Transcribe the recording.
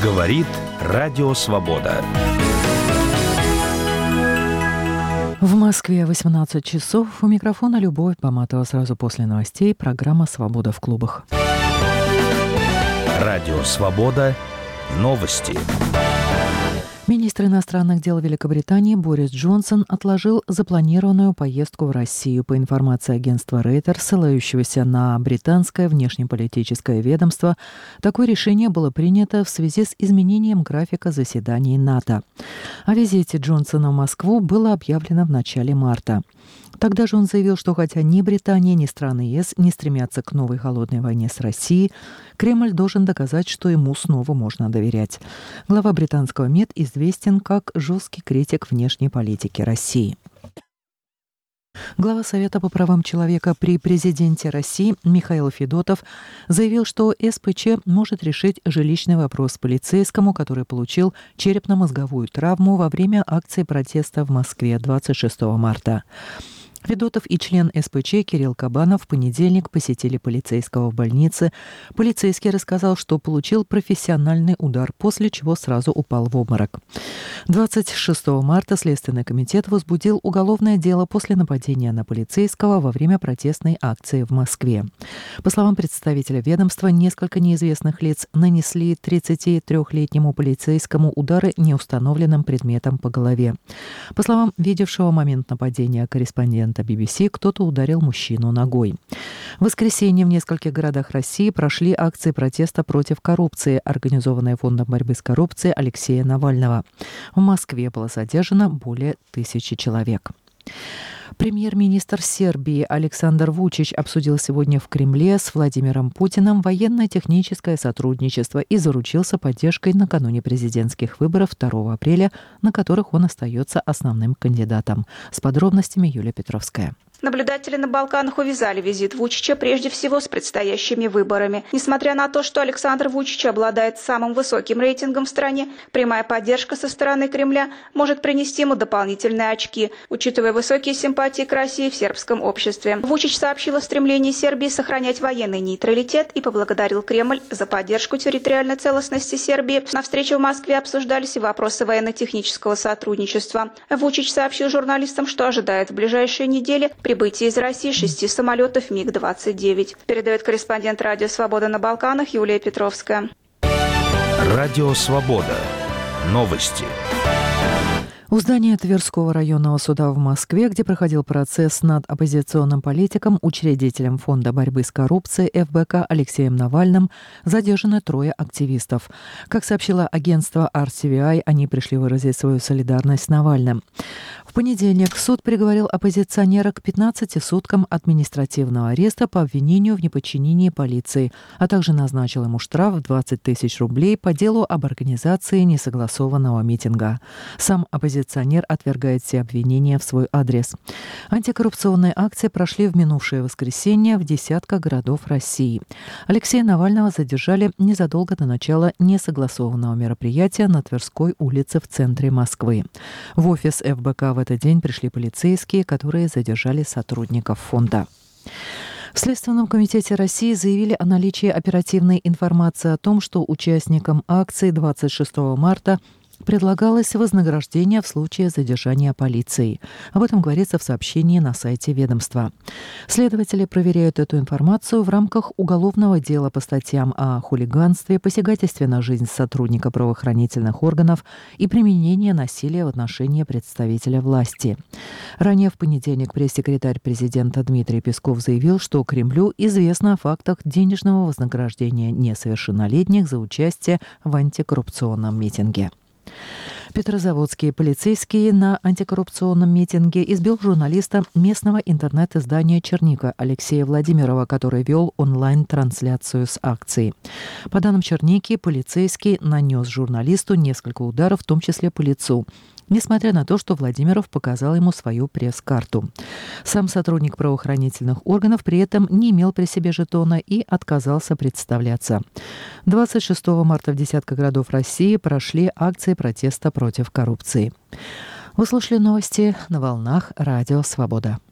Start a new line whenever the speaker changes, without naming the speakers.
Говорит Радио Свобода.
В Москве 18 часов. У микрофона Любовь Поматова. Сразу после новостей программа «Свобода в клубах».
Радио Свобода. Новости.
Министр иностранных дел Великобритании Борис Джонсон отложил запланированную поездку в Россию. По информации агентства Reuters, ссылающегося на британское внешнеполитическое ведомство, такое решение было принято в связи с изменением графика заседаний НАТО. О визите Джонсона в Москву было объявлено в начале марта. Тогда же он заявил, что хотя ни Британия, ни страны ЕС не стремятся к новой холодной войне с Россией, Кремль должен доказать, что ему снова можно доверять. Глава британского МИД известен как жесткий критик внешней политики России. Глава Совета по правам человека при президенте России Михаил Федотов заявил, что СПЧ может решить жилищный вопрос полицейскому, который получил черепно-мозговую травму во время акции протеста в Москве 26 марта. Федотов и член СПЧ Кирилл Кабанов в понедельник посетили полицейского в больнице. Полицейский рассказал, что получил профессиональный удар, после чего сразу упал в обморок. 26 марта Следственный комитет возбудил уголовное дело после нападения на полицейского во время протестной акции в Москве. По словам представителя ведомства, несколько неизвестных лиц нанесли 33-летнему полицейскому удары неустановленным предметом по голове. По словам видевшего момент нападения корреспондента BBC, кто-то ударил мужчину ногой. В воскресенье в нескольких городах России прошли акции протеста против коррупции, организованные Фондом борьбы с коррупцией Алексея Навального. В Москве было задержано более 1000 человек. Премьер-министр Сербии Александр Вучич обсудил сегодня в Кремле с Владимиром Путиным военно-техническое сотрудничество и заручился поддержкой накануне президентских выборов 2 апреля, на которых он остается основным кандидатом. С подробностями Юлия Петровская.
Наблюдатели на Балканах увязали визит Вучича прежде всего с предстоящими выборами. Несмотря на то, что Александр Вучич обладает самым высоким рейтингом в стране, прямая поддержка со стороны Кремля может принести ему дополнительные очки, учитывая высокие симпатии к России в сербском обществе. Вучич сообщил о стремлении Сербии сохранять военный нейтралитет и поблагодарил Кремль за поддержку территориальной целостности Сербии. На встрече в Москве обсуждались и вопросы военно-технического сотрудничества. Вучич сообщил журналистам, что ожидает в ближайшие недели прибытие из России 6 самолетов МиГ-29. Передает корреспондент Радио Свобода на Балканах Юлия Петровская.
Радио Свобода. Новости.
У здания Тверского районного суда в Москве, где проходил процесс над оппозиционным политиком, учредителем Фонда борьбы с коррупцией ФБК Алексеем Навальным, задержаны 3 активистов. Как сообщило агентство RTVI, они пришли выразить свою солидарность с Навальным. В понедельник суд приговорил оппозиционера к 15 суткам административного ареста по обвинению в неподчинении полиции, а также назначил ему штраф в 20 тысяч рублей по делу об организации несогласованного митинга. Сам оппозиционер отвергает все обвинения в свой адрес. Антикоррупционные акции прошли в минувшее воскресенье в десятках городов России. Алексея Навального задержали незадолго до начала несогласованного мероприятия на Тверской улице в центре Москвы. В офис ФБК в этот день пришли полицейские, которые задержали сотрудников фонда. В Следственном комитете России заявили о наличии оперативной информации о том, что участникам акции 26 марта предлагалось вознаграждение в случае задержания полицией. Об этом говорится в сообщении на сайте ведомства. Следователи проверяют эту информацию в рамках уголовного дела по статьям о хулиганстве, посягательстве на жизнь сотрудника правоохранительных органов и применении насилия в отношении представителя власти. Ранее в понедельник пресс-секретарь президента Дмитрий Песков заявил, что Кремлю известно о фактах денежного вознаграждения несовершеннолетних за участие в антикоррупционном митинге. Петрозаводский полицейский на антикоррупционном митинге избил журналиста местного интернет-издания «Черника» Алексея Владимирова, который вел онлайн-трансляцию с акции. По данным «Черники», полицейский нанес журналисту несколько ударов, в том числе по лицу, несмотря на то, что Владимиров показал ему свою пресс-карту. Сам сотрудник правоохранительных органов при этом не имел при себе жетона и отказался представляться. 26 марта в десятках городов России прошли акции протеста против коррупции. Вы слушали новости на волнах Радио Свобода.